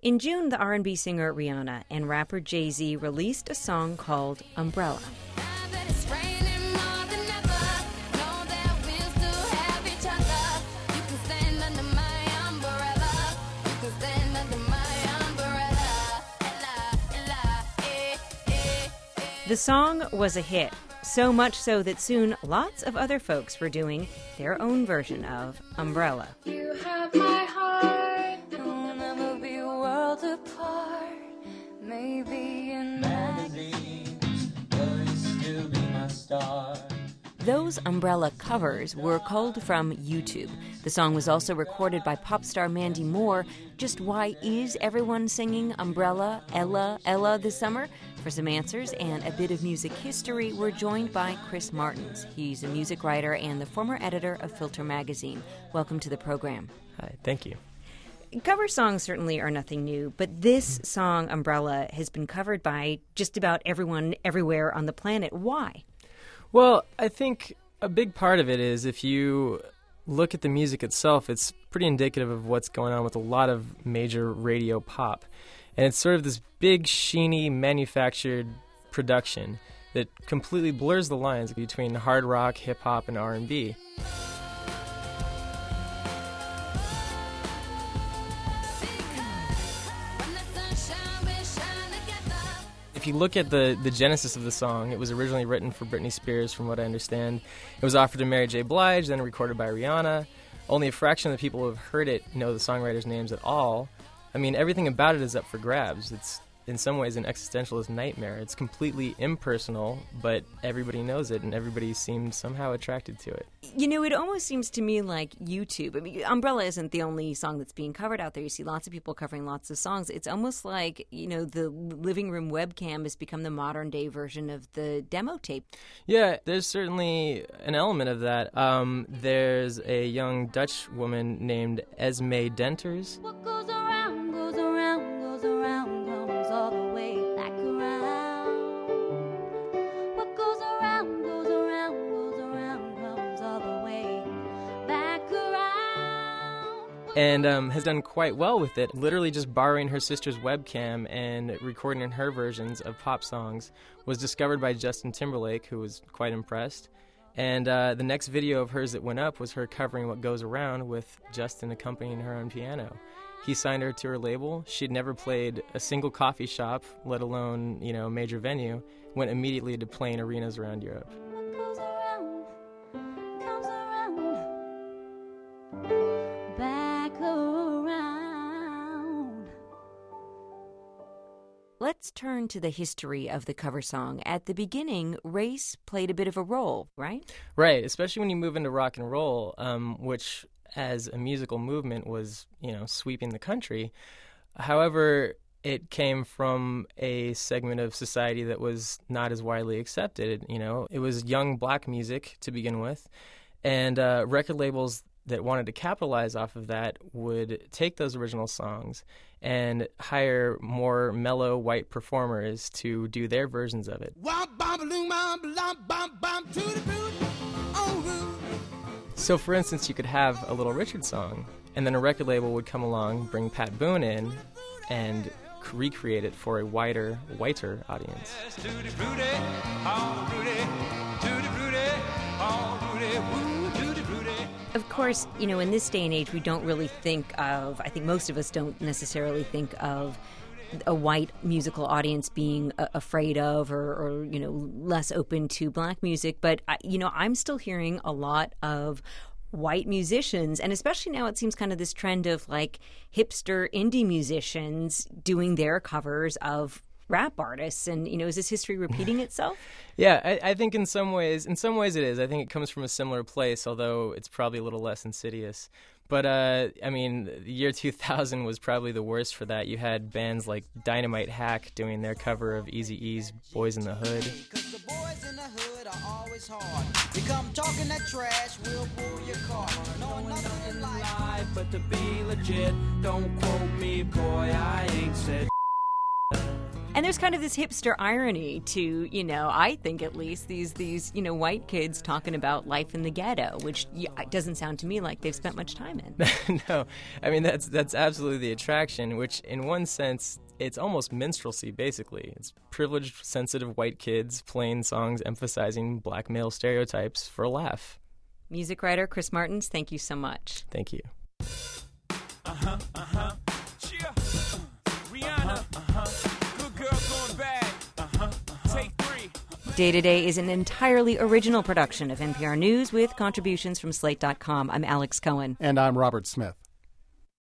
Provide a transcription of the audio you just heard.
In June, the R&B singer Rihanna and rapper Jay-Z released a song called Umbrella. The song was a hit, so much so that soon lots of other folks were doing their own version of Umbrella. You have my heart, we'll never be worlds apart. Maybe in magazines, will you still be my star? Those Umbrella covers were culled from YouTube. The song was also recorded by pop star Mandy Moore. Just why is everyone singing Umbrella, Ella, Ella this summer? For some answers and a bit of music history, we're joined by Chris Martins. He's a music writer and the former editor of Filter magazine. Welcome to the program. Hi, thank you. Cover songs certainly are nothing new, but this song, Umbrella, has been covered by just about everyone everywhere on the planet. Why? Well, I think a big part of it is if you look at the music itself, it's pretty indicative of what's going on with a lot of major radio pop. And it's sort of this big, sheeny, manufactured production that completely blurs the lines between hard rock, hip-hop, and R&B. If you look at the genesis of the song, it was originally written for Britney Spears, from what I understand. It was offered to Mary J. Blige, then recorded by Rihanna. Only a fraction of the people who have heard it know the songwriters' names at all. I mean, everything about it is up for grabs. It's, in some ways, an existentialist nightmare. It's completely impersonal, but everybody knows it, and everybody seems somehow attracted to it. You know, it almost seems to me like YouTube. I mean, Umbrella isn't the only song that's being covered out there. You see lots of people covering lots of songs. It's almost like, you know, the living room webcam has become the modern-day version of the demo tape. Yeah, there's certainly an element of that. There's a young Dutch woman named Esme Denters. What goes around, goes around, goes around, comes all the way back around. What goes around, goes around, goes around, comes all the way back around. And has done quite well with it, literally just borrowing her sister's webcam and recording her versions of pop songs. Was discovered by Justin Timberlake, who was quite impressed. And the next video of hers that went up was her covering What Goes Around with Justin accompanying her on piano. He signed her to her label. She'd never played a single coffee shop, let alone, you know, a major venue. Went immediately to playing arenas around Europe. What goes around, comes around, back around. Let's turn to the history of the cover song. At the beginning, race played a bit of a role, right? Right, especially when you move into rock and roll, which as a musical movement was, you know, sweeping the country. However, it came from a segment of society that was not as widely accepted, you know. It was young black music to begin with, and record labels that wanted to capitalize off of that would take those original songs and hire more mellow white performers to do their versions of it. So, for instance, you could have a Little Richard song, and then a record label would come along, bring Pat Boone in, and recreate it for a whiter audience. Of course, you know, in this day and age, we don't really think of, I think most of us don't necessarily think of a white musical audience being afraid of or, you know, less open to black music. But, you know, I'm still hearing a lot of white musicians, and especially now it seems kind of this trend of like hipster indie musicians doing their covers of rap artists. And, you know, is this history repeating itself? Yeah, I think in some ways it is. I think it comes from a similar place, although it's probably a little less insidious. But, I mean, the year 2000 was probably the worst for that. You had bands like Dynamite Hack doing their cover of Eazy-E's Boys in the Hood. 'Cause the boys in the hood are always hard. You come talking that trash, we'll pull your car. Knowing nothing in life, but to be legit, don't quote me, boy, I ain't said. And there's kind of this hipster irony to, I think at least, these white kids talking about life in the ghetto, which it doesn't sound to me like they've spent much time in. No, I mean, that's absolutely the attraction, which in one sense, it's almost minstrelsy, basically. It's privileged, sensitive white kids playing songs emphasizing black male stereotypes for a laugh. Music writer Chris Martins, thank you so much. Thank you. Rihanna, good girl going bad. Take 3. Day to Day is an entirely original production of NPR News with contributions from Slate.com. I'm Alex Cohen. And I'm Robert Smith.